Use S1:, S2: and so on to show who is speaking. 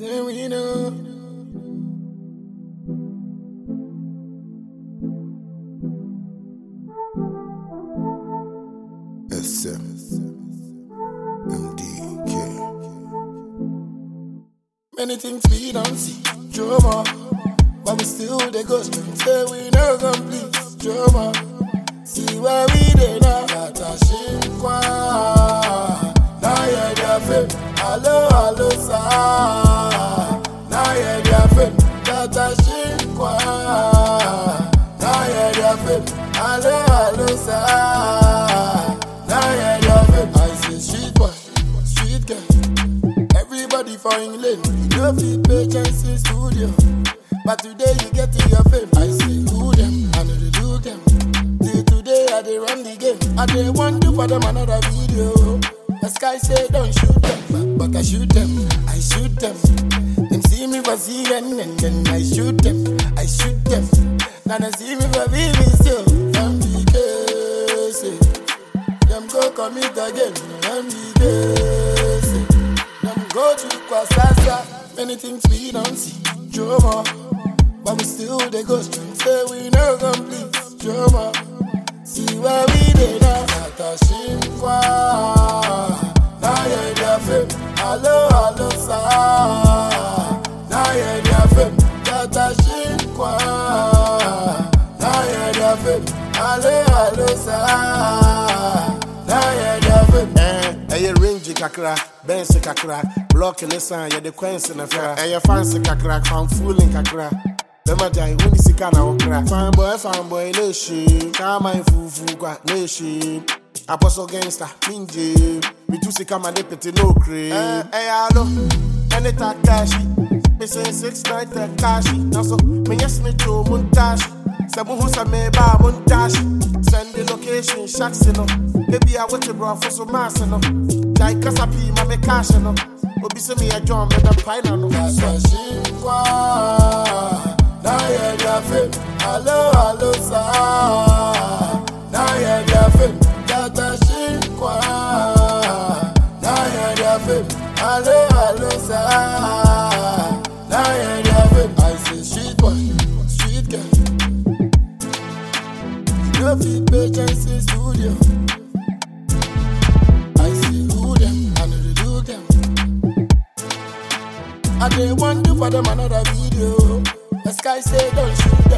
S1: Then we know. SM MDK. Many things we don't see, drama, but we still they go straight. Say we no complete, drama. See where we dey now. Tata Shinkwa, now you're their fame. Hello, hello, sir. Now you're their fame. Tata Shinkwa, now you're their fame. Hello, hello, sir. Now you're their fame. I say street boy, street girl. Everybody for England. You know fit patience in studio, but today you get to your fame. I say who them, I know they do them. Till today I they run the game. I they want to for them another video. The sky say don't shoot them, but I shoot them, I shoot them. Them see me for seeing and then I shoot them, I shoot them. Now they see me for being still. Them because them go commit again. Them because them go to Kwasasa. Many things we don't see, drama, but we still they go straight. Say we no complete, drama. See where we dey now. Tata Shinkwa, now you're their fame. Hello, hello, sir. Now you're their fame. Tata Shinkwa, now you're their fame. Hello, hello, sir. Now you're their fame.
S2: Hey, range kakra, bench kakra, block and listen, you're the queens in the fair. Hey, fancy kakra, found fooling kakra. Bema jai wuni sika na okra. Fine boy, no shame. Come my fufu kwa no shame. Apostle gangster, minje. Me too sika my deputy no cream. Hey, hello, any takashi. Me say 6-9 takashi. Now so me yes me to montashi. Sabu husa me ba montashi. Send the location, shacks no. Baby I want to bro for some mass no. Jai kasapi ma me cash no. Obi se me a John me da pine no.
S1: Tata Shinkwa. Now you're their fame. Hello, hello, sir. Now you're their fame. Tata Shinkwa. Now you're their fame. Hello, hello, sir. Now you're their fame. I say street boy, street girl. You know fit patience in studio. I say who them, I know they do them. I they want to for them another video. The sky say don't shoot